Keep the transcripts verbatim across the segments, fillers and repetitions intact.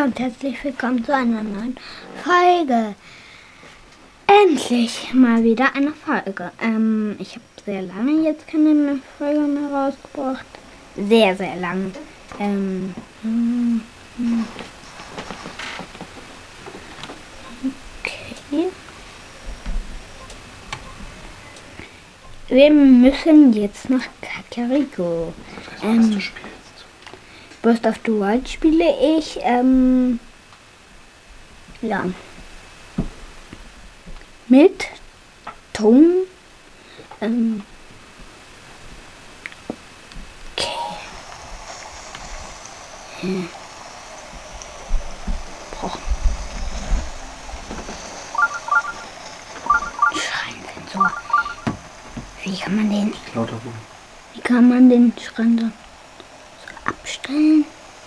Hallo und herzlich willkommen zu einer neuen Folge. Endlich mal wieder eine Folge. Ähm, ich habe sehr lange jetzt keine Folge mehr rausgebracht. Sehr, sehr lang. Ähm, hm, hm. Okay. Wir müssen jetzt nach Kakariko. Was ähm, du spielst? Burst of the Wild spiele ich. Ähm, ja. Mit Ton. Ähm, okay. Hm. Boah. Schreinsensor. Wie kann man den? Wie kann man den Schrein so abstellen?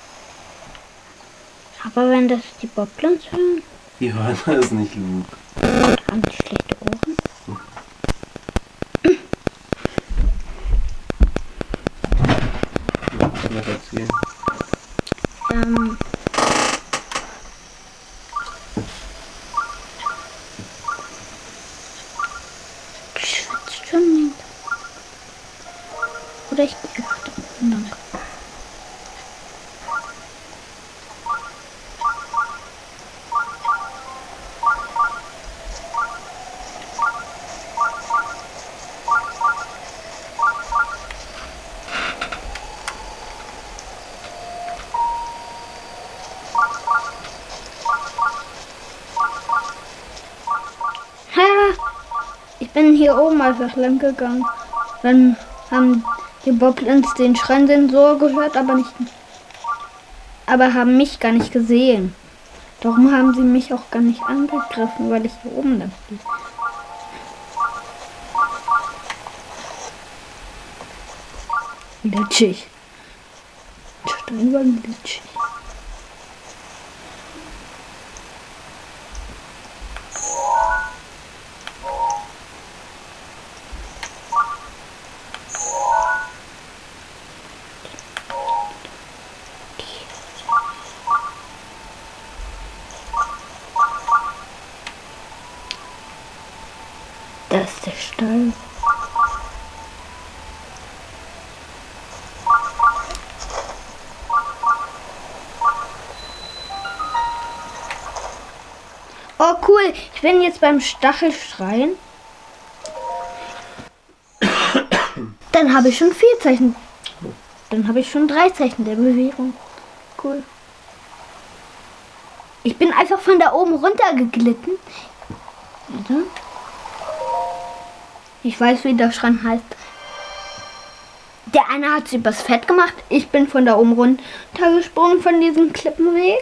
Aber wenn das die Boblins hören? Die hören das nicht, Luke. Haben die schlechte Ohren? Was soll ich erzählen? Ähm. Ich schwitze schon nicht. Oder ich gehe einfach da unten lang. Ich bin hier oben einfach lang gegangen. Dann haben die Boblins den Schreinsensor gehört, aber nicht, aber haben mich gar nicht gesehen. Darum haben sie mich auch gar nicht angegriffen, weil ich hier oben dann bin. Glitschig. Stein war glitschig. Das ist der Stall. Oh cool, ich bin jetzt beim Stachelschrein. Dann habe ich schon vier Zeichen. Dann habe ich schon drei Zeichen der Bewegung. Cool. Ich bin einfach von da oben runter geglitten. Ich weiß, wie der Schrein heißt. Der eine hat es übers Fett gemacht. Ich bin von da oben runtergesprungen von diesem Klippenweg.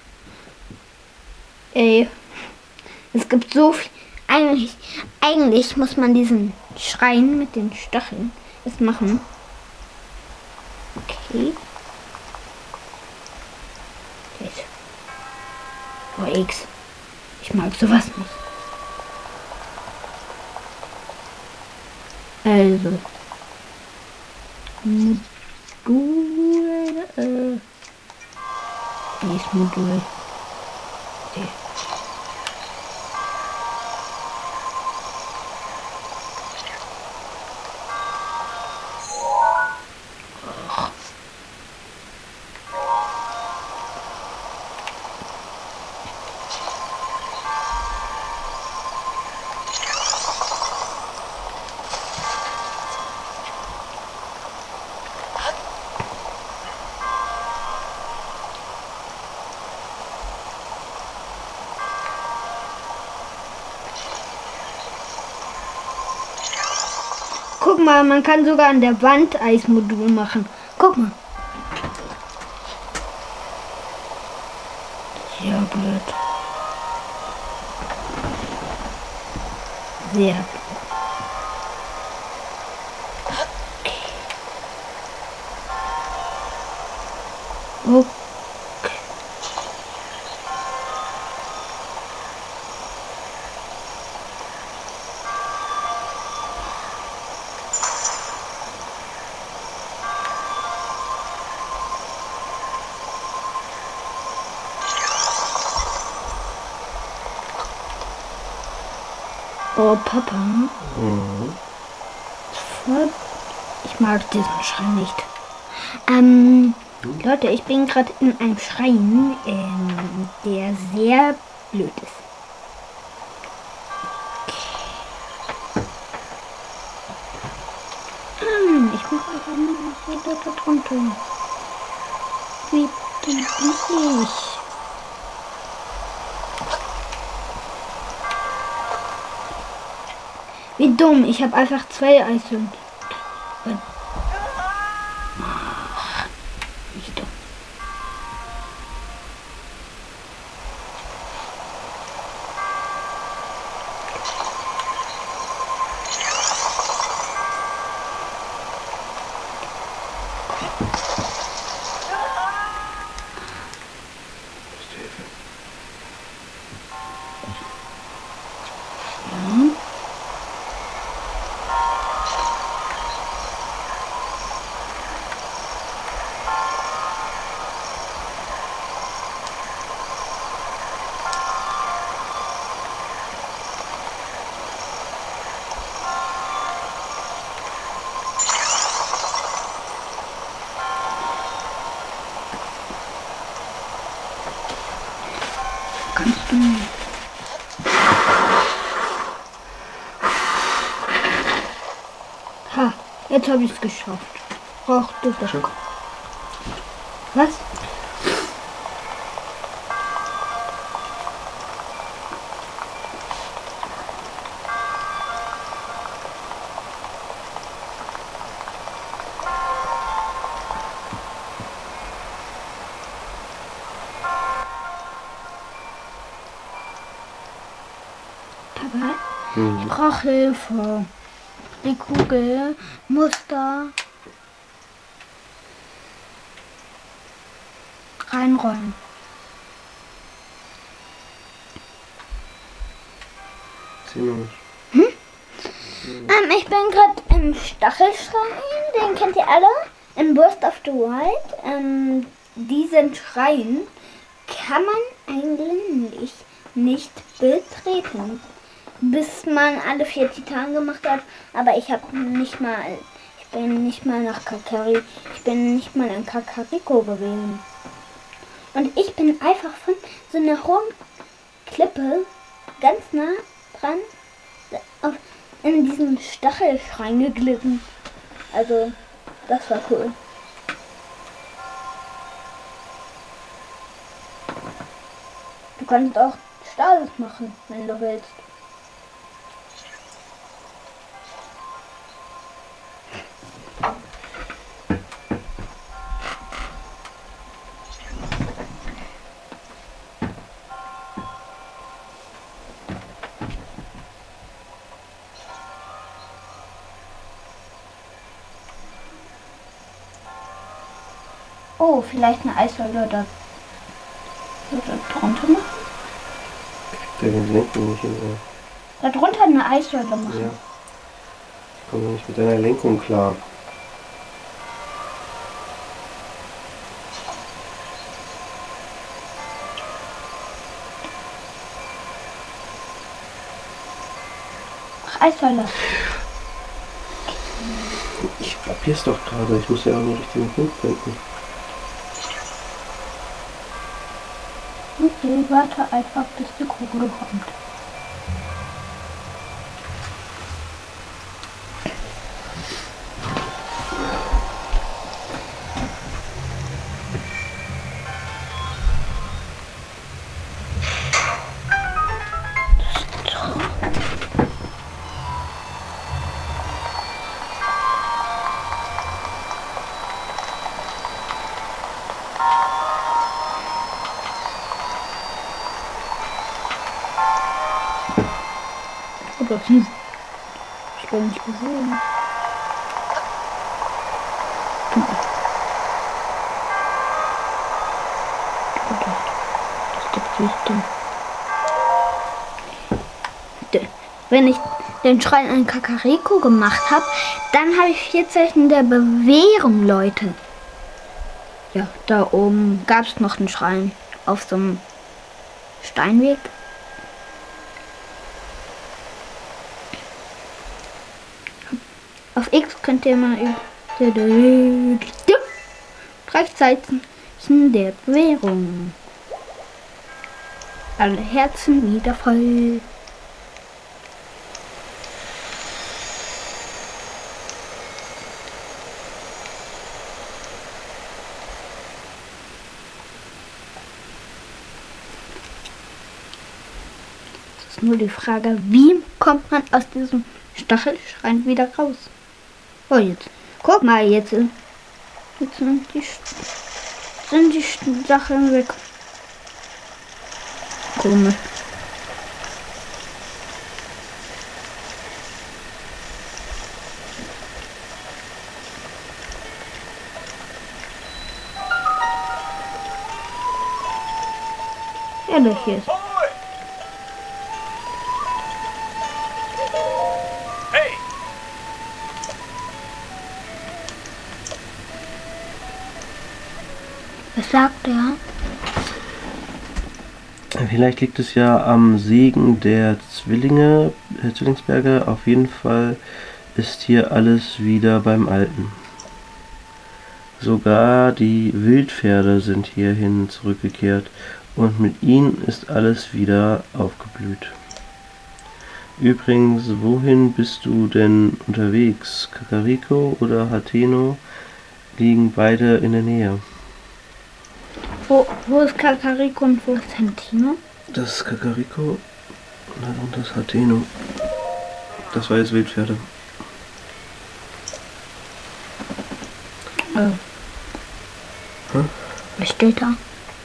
Ey. Es gibt so viel. Eigentlich, eigentlich muss man diesen Schrein mit den Stacheln jetzt machen. Okay. Jetzt. Oh, X. Ich mag sowas nicht. Also. Modul. Äh. Nächstes Modul. Okay. Guck mal, man kann sogar an der Wand Eismodul machen. Guck mal. Sehr blöd. Sehr blöd. Okay. Okay. Oh, Papa. Mhm. Voll. Ich mag diesen Schrein nicht. Ähm, hm? Leute, ich bin gerade in einem Schrein, ähm, der sehr blöd ist. Hm, ich muss einfach nur noch so da drunter. Wie bin ich? Wie dumm, ich habe einfach zwei Eishörnchen. Nicht dumm. Kannst du nicht. Ha, jetzt habe ich es geschafft. Ach, du bist. Was? Papa, hm. Ich brauche Hilfe. Die Kugel muss da reinrollen. Hm? Hm. Ähm, ich bin gerade im Stachelschrein, den kennt ihr alle, im Burst of the Wild. Ähm, diesen Schrein kann man eigentlich nicht betreten, bis man alle vier Titanen gemacht hat. Aber ich habe nicht mal, ich bin nicht mal nach Kakari, ich bin nicht mal in Kakariko gewesen. Und ich bin einfach von so einer hohen Klippe ganz nah dran auf, in diesen Stachelschrein geglitten. Also, das war cool. Du kannst auch Stasis machen, wenn du willst. Oh, vielleicht eine Eissäule da, da drunter machen? Der den Lenkung nicht hin. Da drunter eine Eissäule machen. Ja. Ich komme nicht mit deiner Lenkung klar. Ach, Eissäule. Ich probier's doch gerade, ich muss ja auch nur richtigen Punkt finden. Okay, warte einfach, bis die Kugel kommt. Oder sie. Ich bin nicht gesehen. Wenn ich den Schrein in Kakariko gemacht habe, dann habe ich vier Zeichen der Bewährung, Leute. Ja, da oben gab es noch einen Schrein auf so einem Steinweg. Auf X könnt ihr mal gleichzeitig der Bewährung. Alle Herzen wieder voll. Es ist nur die Frage, wie kommt man aus diesem Stachelschrein wieder raus? Oh, jetzt. Guck mal, jetzt, jetzt sind die, sind die Stacheln weg. Komisch. Ehrlich ist. Was sagt er? Vielleicht liegt es ja am Segen der Zwillinge, äh, Zwillingsberge. Auf jeden Fall ist hier alles wieder beim Alten. Sogar die Wildpferde sind hierhin zurückgekehrt und mit ihnen ist alles wieder aufgeblüht. Übrigens, wohin bist du denn unterwegs? Kakariko oder Hateno liegen beide in der Nähe. Wo, wo ist Kakariko und wo ist Hateno? Das ist Kakariko und das ist Hateno. Das war jetzt Wildpferde. Oh. Hm? Was steht da?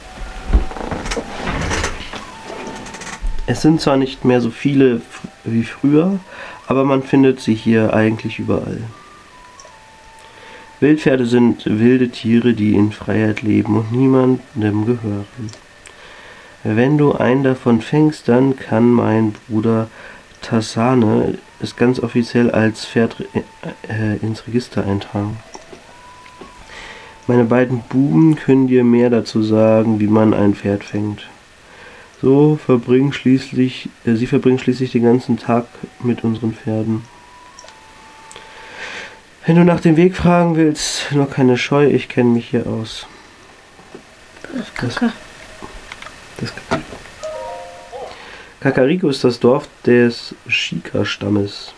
Es sind zwar nicht mehr so viele wie früher, aber man findet sie hier eigentlich überall. Wildpferde sind wilde Tiere, die in Freiheit leben und niemandem gehören. Wenn du einen davon fängst, dann kann mein Bruder Tassane es ganz offiziell als Pferd äh, ins Register eintragen. Meine beiden Buben können dir mehr dazu sagen, wie man ein Pferd fängt. So verbringen schließlich, äh, sie verbringen schließlich den ganzen Tag mit unseren Pferden. Wenn du nach dem Weg fragen willst, nur keine Scheu, ich kenne mich hier aus. Das, das, das Kakariko ist das Dorf des Shika-Stammes.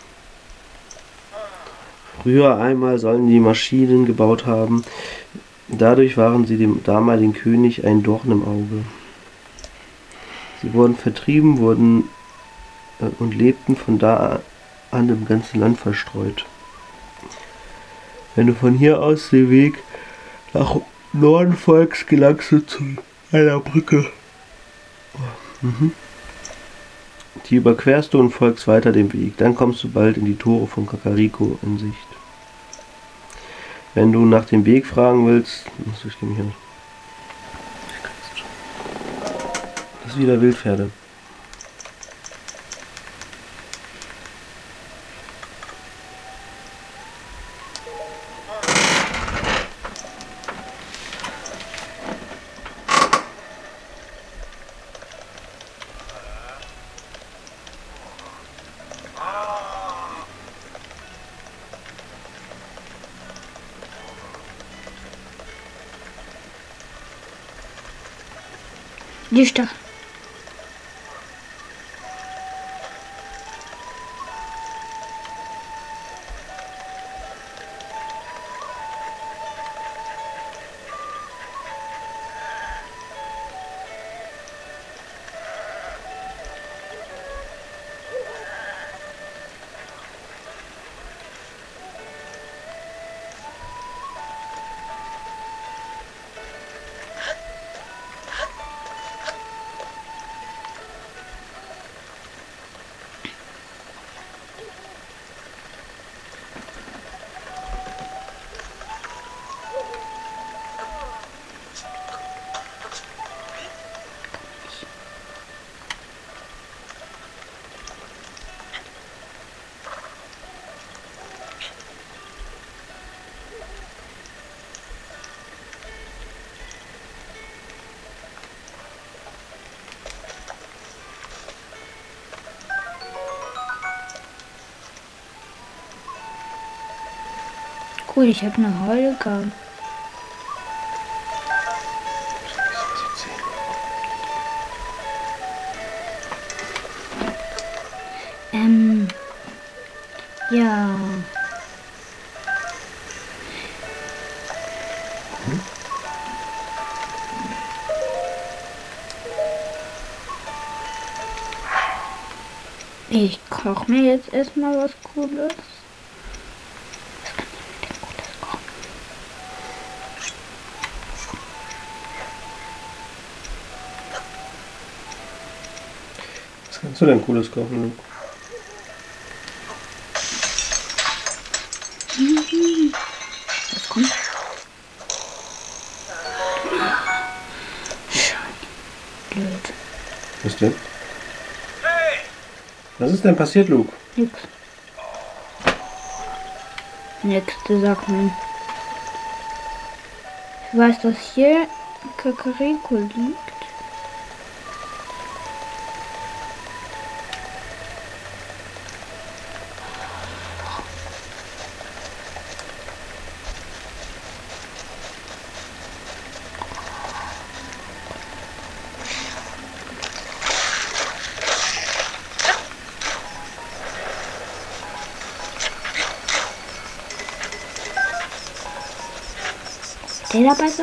Früher einmal sollen die Maschinen gebaut haben. Dadurch waren sie dem damaligen König ein Dorn im Auge. Sie wurden vertrieben, wurden äh, und lebten von da an im ganzen Land verstreut. Wenn du von hier aus den Weg nach Norden folgst, gelangst du zu einer Brücke. Mhm. Die überquerst du und folgst weiter dem Weg. Dann kommst du bald in die Tore von Kakariko in Sicht. Wenn du nach dem Weg fragen willst, ich mich hier nicht. Das ist wieder Wildpferde. die Stadt. Cool, ich habe eine Holger. Ähm, ja. Hm? Ich koche mir jetzt erstmal was Cooles. Was kannst du denn Cooles kochen, Luke? Was kommt? Blöd. Was denn? Was ist denn passiert, Luke? Nix. Nächste Sachen. Ich weiß, dass hier Kakariko liegt. Der dabei so?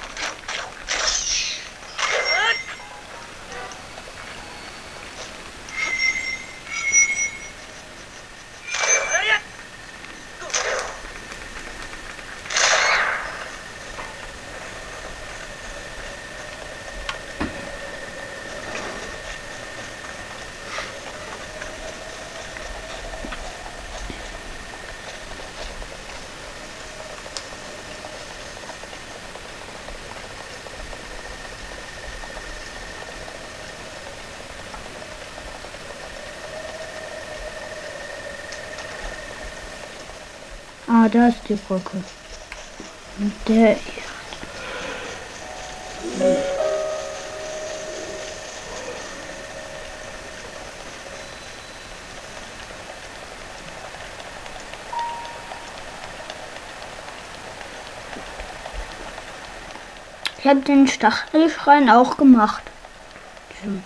Ah, da ist die Brücke. Und der hier. Ich habe den Stachelschrein auch gemacht. Schön.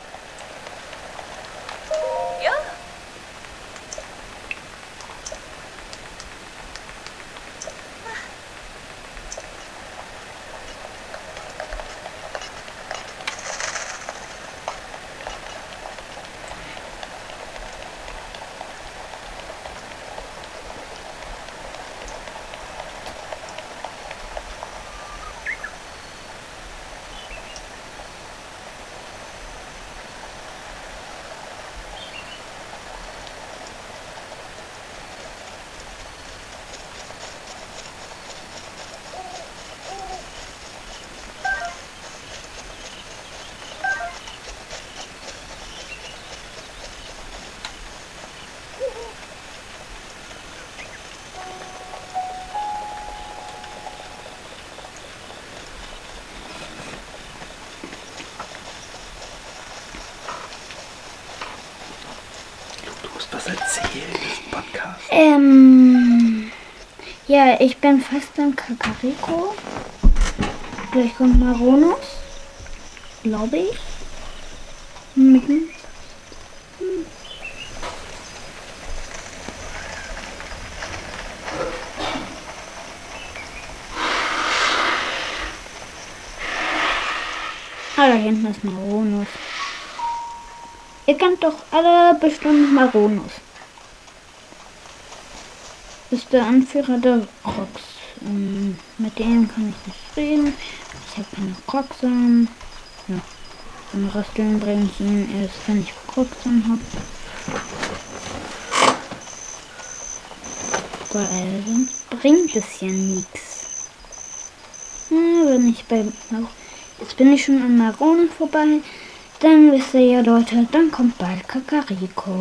Was erzählen im Podcast? Ähm, ja, ich bin fast in Kakariko. Gleich kommt Maronus, glaube ich. Mhm. Hm. Ah, da hinten ist Maronus. Ihr kennt doch alle bestimmt Maronus. Ist der Anführer der Crocs. Ähm, mit dem kann ich nicht reden. Ich habe keine Crocs-Samen. Ja. Und Rasteln bringe ich ihn erst, wenn ich Crocs-Samen habe. Weil sonst bringt es ja nichts. Ja, wenn ich bei Mar Jetzt bin ich schon an Maronen vorbei. Dann wisst ihr ja, Leute, dann kommt bald Kakariko.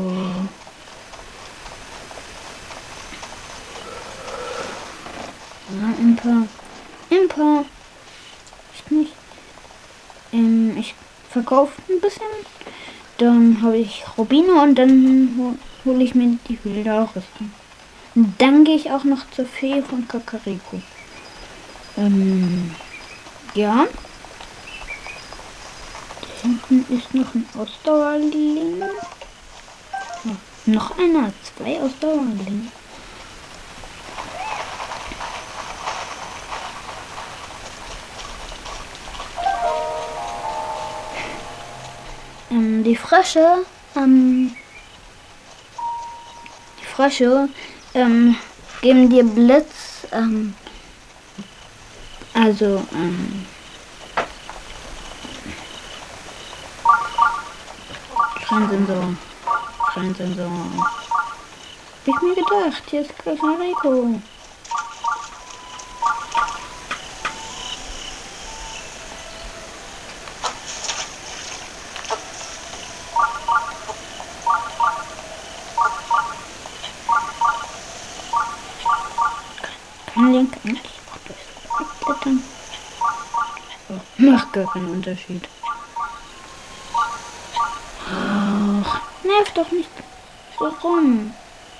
Ja, Imper. Imper. Ich nicht. Ähm, ich verkaufe ein bisschen. Dann habe ich Rubine und dann hole ich mir die Höhle der Rüstung. Dann gehe ich auch noch zur Fee von Kakariko. Ähm, ja. Da hinten ist noch ein Ausdauerling. Oh, noch einer, zwei Ausdauerlinge. Ähm, die Frösche, ähm, die Frösche, ähm, geben dir Blitz, ähm, also, ähm, Schreinsensor, Schreinsensor. Hab ich mir gedacht, hier ist Kakariko. Kann Link eigentlich auch durchs Klettern? Oh, macht gar keinen Unterschied. Ach, nervt doch nicht so rum.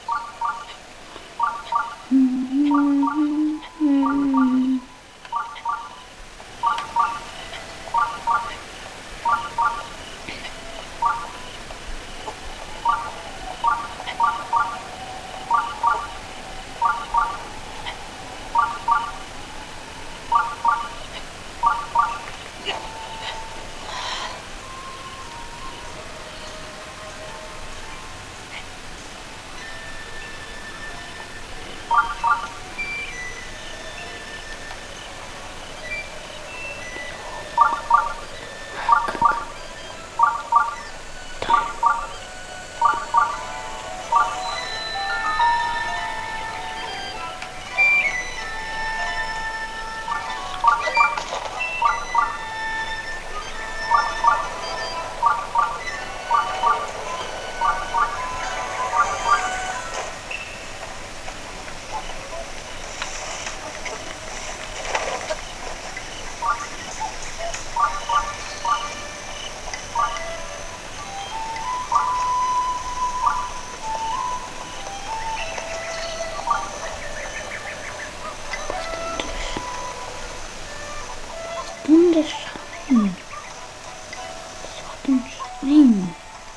Bunte Schrein. Was war denn Schrein?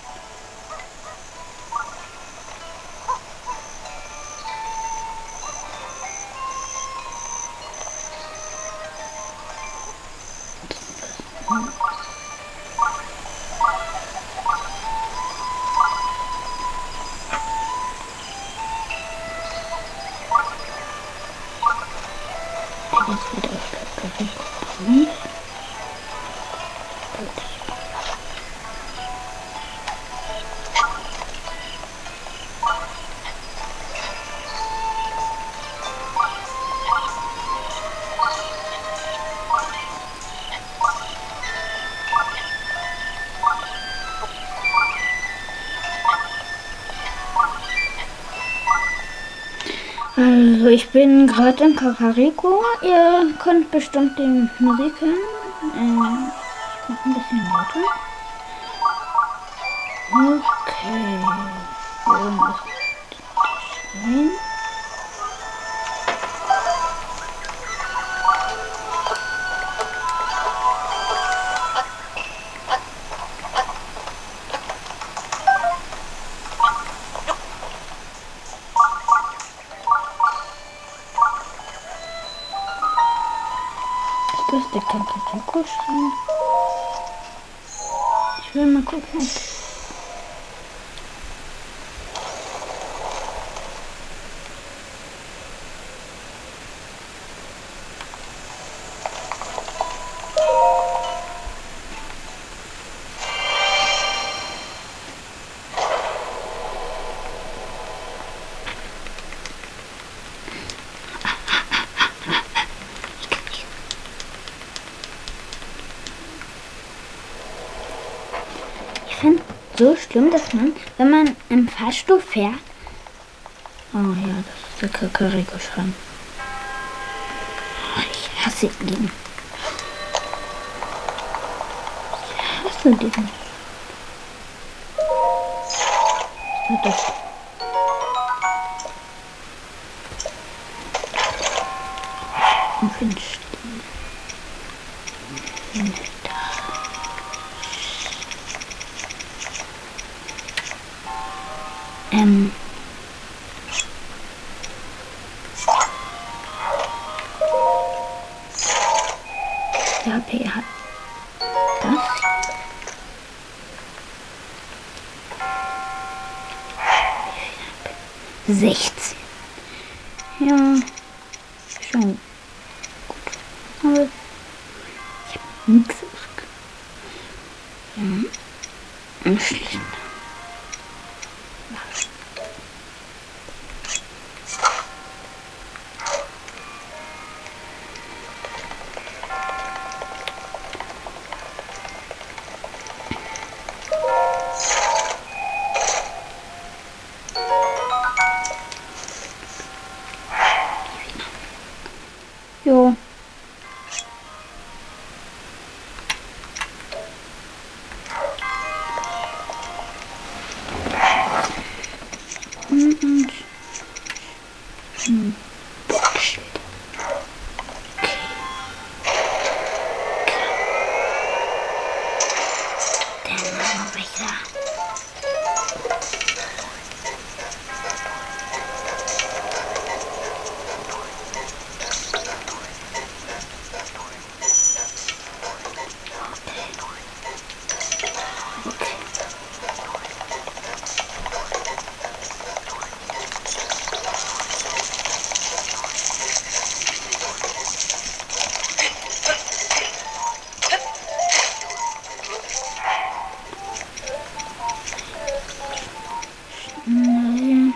Jetzt wieder auf Kakariko. Also ich bin gerade in Kakariko. Ihr könnt bestimmt die Musik hören. Äh, ich mach ein bisschen lauter. Okay. Wo ist der Schrein? Das ist der Kakariko-Schrein. Ich will mal gucken. Ich finde es so schlimm, dass man, wenn man im Fahrstuhl fährt. Oh ja, das ist der Kakariko-Schrein. Ich hasse ihn. Ich hasse den. Was ist das? Windstiel. Ähm. Ja, P hat das. sechzehn. Ja, schon gut. Aber ich habe nichts ausge... Ja, anschließend. Jo. Und, und. Hm. Boxschild. Okay. Dann machen wir weiter. Nein.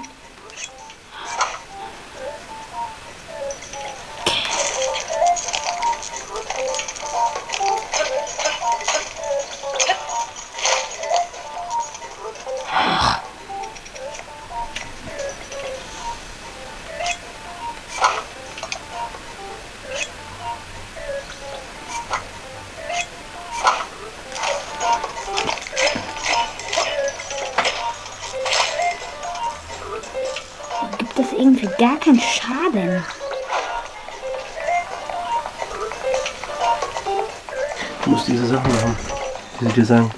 Gibt es irgendwie gar keinen Schaden? Du musst diese Sachen machen, die sie dir sagen.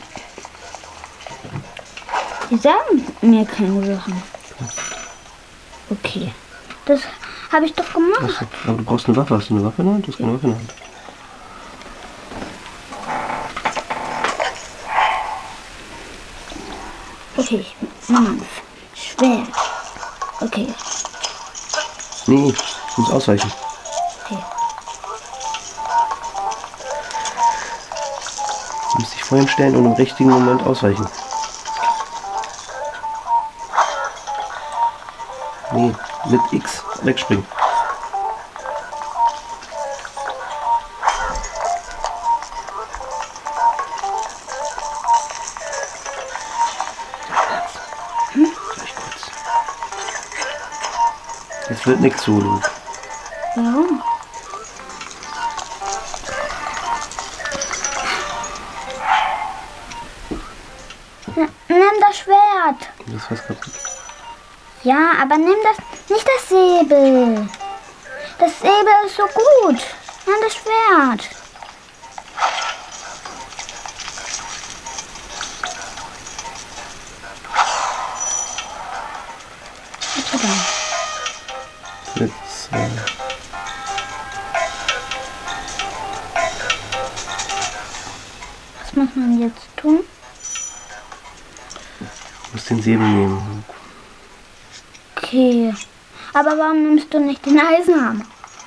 Die sagen mir keine Sachen. Okay. Das habe ich doch gemacht. Achso, aber du brauchst eine Waffe. Hast du eine Waffe in der Hand? Du hast keine Waffe in der Hand. Okay, Mama. Schwer. Okay. Nee, du musst ausweichen. Okay. Du musst dich vorhin stellen und im richtigen Moment ausweichen. Nee, mit X wegspringen. Hm? Gleich kurz. Jetzt wird nichts so, Luke. Warum? N- Nimm das Schwert. Das ist fast kaputt. Ja, aber nimm das, nicht das Säbel. Das Säbel ist so gut. Nimm das Schwert. Warte dann. Jetzt, äh, Was muss man jetzt tun? du musst den Säbel nehmen, Luke. Okay. Aber warum nimmst du nicht den Eisenhammer?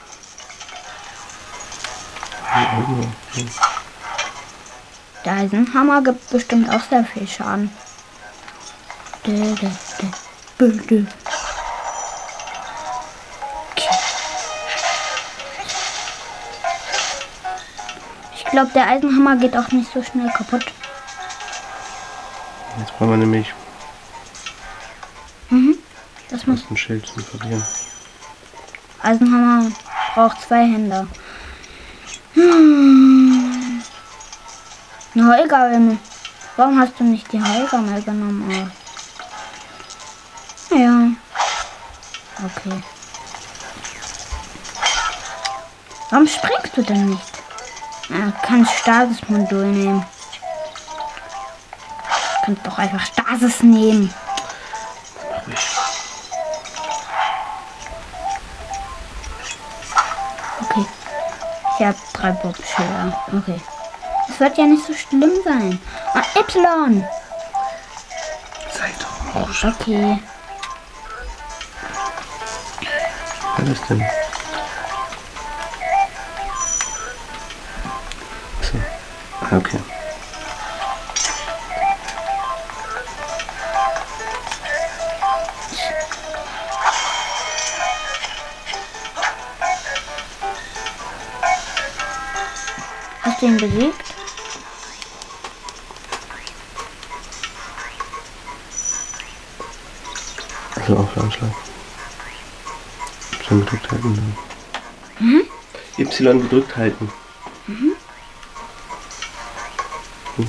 Der Eisenhammer gibt bestimmt auch sehr viel Schaden. Dö, dö, dö, dö, dö. Okay. Ich glaube, der Eisenhammer geht auch nicht so schnell kaputt. Jetzt brauchen wir nämlich Mhm. Das muss. ein Schild zum Verlieren. Eisenhammer braucht zwei Hände. Hm. Na, egal. Warum hast du nicht die Heilgammel genommen? Ja. Okay. Warum springst du denn nicht? Ja, kannst Stasis-Modul nehmen. Kannst doch einfach Stasis nehmen. Mach ich. Okay. Ich habe drei Bobschilder. Okay. Es wird ja nicht so schlimm sein. Ah, Y. Zeitraumrausch. Okay. Was ist denn? So. Ah, okay. Hast du ihn besiegt? Also auf Anschlag. Y gedrückt halten. Mhm. Y gedrückt halten. Mhm. Hm.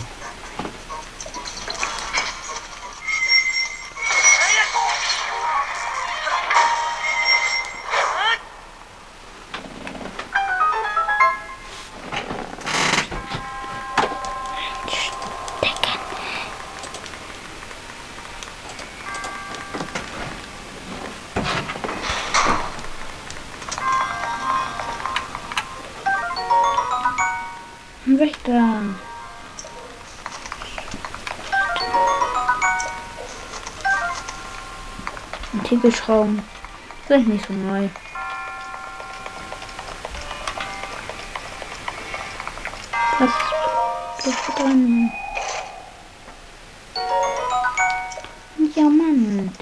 Wächter. Antikelschrauben sind nicht so neu. Was ist drin? Diamant.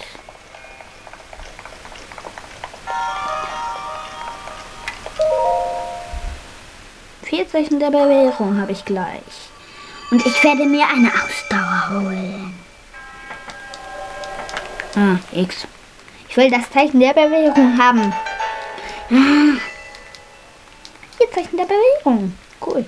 Vier Zeichen der Bewährung habe ich gleich. Und ich werde mir eine Ausdauer holen. Ah, X. Ich will das Zeichen der Bewährung haben. Ah. Vier Zeichen der Bewährung. Cool.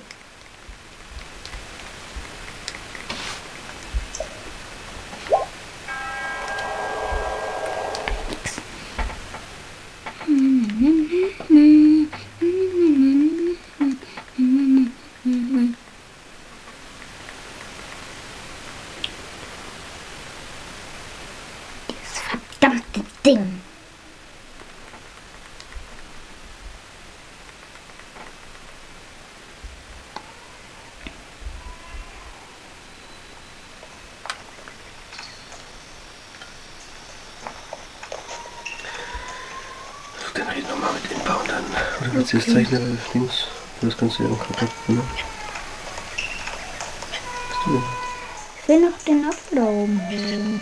Ding. Dann reden wir mal mit Inba und dann. Oder willst du das Zeichen links? Das kannst du ja auch kaputt machen. Was du denn? Ich will noch den Apfel da oben holen.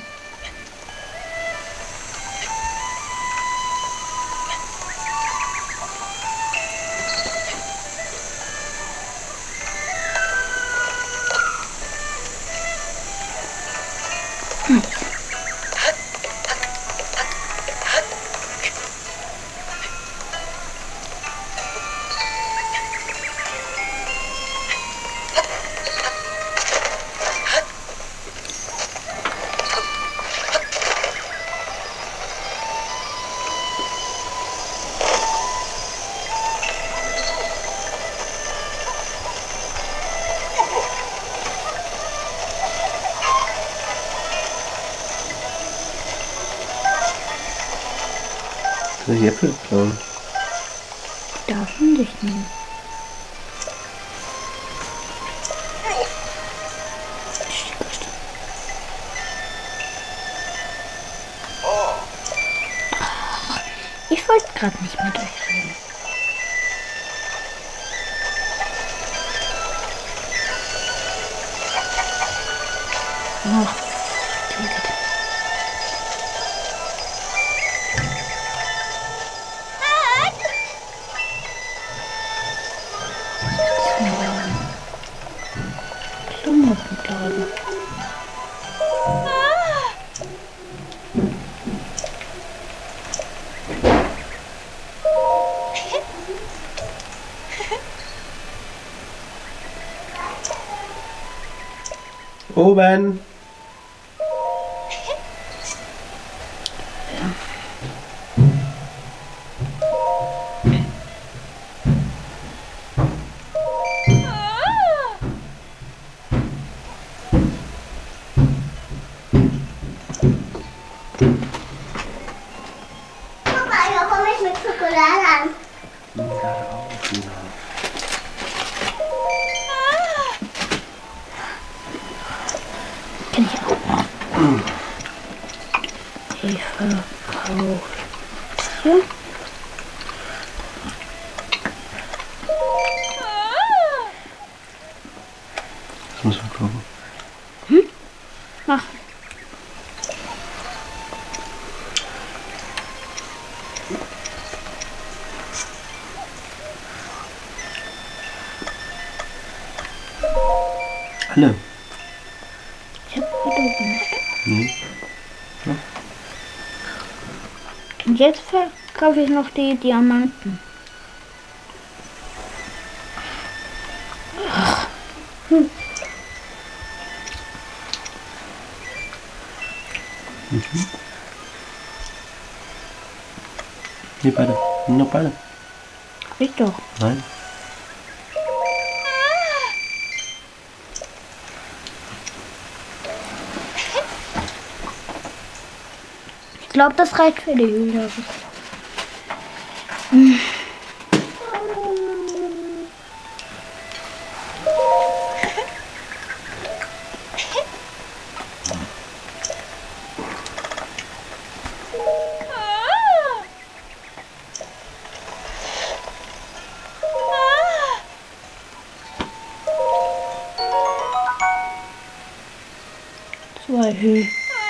Soll ich Äpfel klauen? Darf man dich nicht. Ich wollte gerade nicht mit euch reden. Oh. Oben! da komme ich mit Schokolade an. Gerade auf, Luna. Kenn ich auch. Ich verkaufe hier. Das muss man kaufen. Hm? Mach. Alle. Ich hab Foto gemacht. Mhm. Und jetzt verkaufe ich noch die Diamanten. Hm. Mhm. Hier beide. Noch beide. Hab ich doch. Nein. Ich glaube, das reicht für die Hühner. Hm. Zwei Hühner.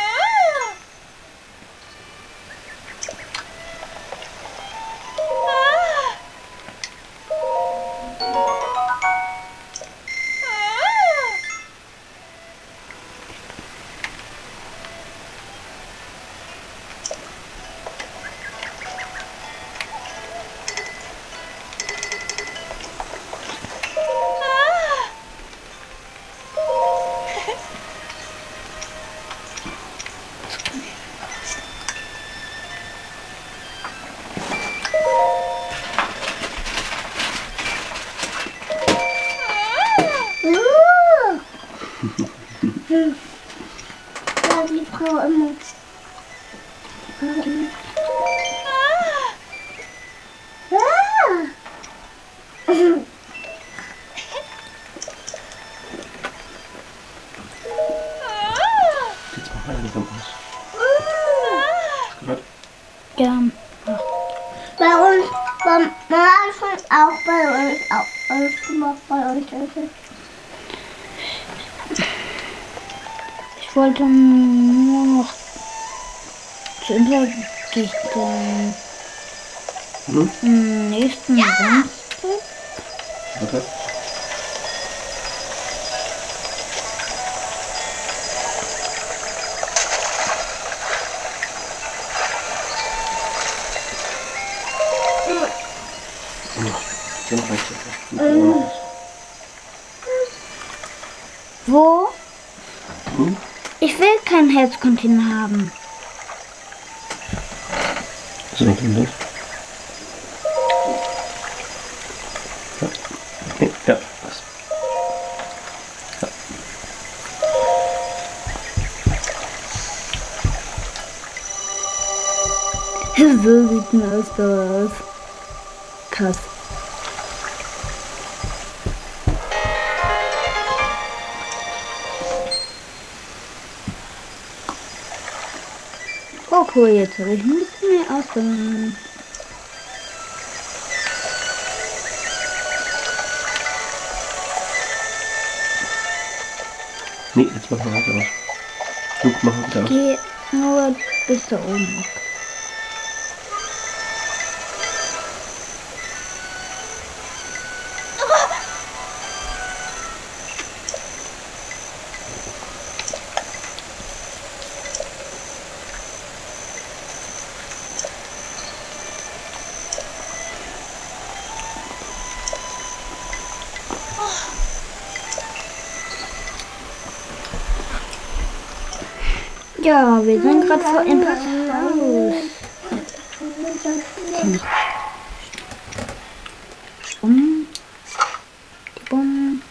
Ja, die Frau immer. Jetzt mach mal langsam aus. Gehört? Ja. Bei uns, beim Marschen auch bei uns, auch alles gemacht bei uns. Ich wollte nur noch zur Übersicht den Hm? im nächsten Samstag. Warte. Dann reicht das. Mhm. Wo? Hm? Ich will keinen Herzcontainer haben. Was ist eigentlich los? Ja. Okay. Ja. Was? Ja. So sieht das aus. Krass. Oh cool, jetzt habe ich ein bisschen mehr Ausdauer. Nee, jetzt machen wir weiter aus. Luke, mach mal wieder aus. Geh nur bis da oben. Ja, wir sind gerade vor dem Haus. Um. Bumm.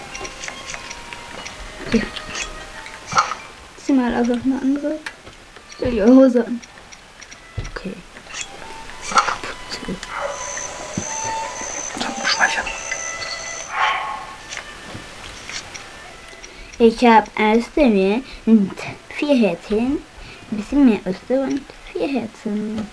Ja. Zieh mal einfach eine andere Ich will die Hose an. Okay. Kapuze. Speichern. Ich habe Ausdauer und vier Herzchen. Ein bisschen mehr Ausdauer und vier Herzen.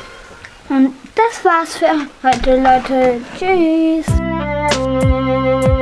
Und das war's für heute, Leute. Tschüss.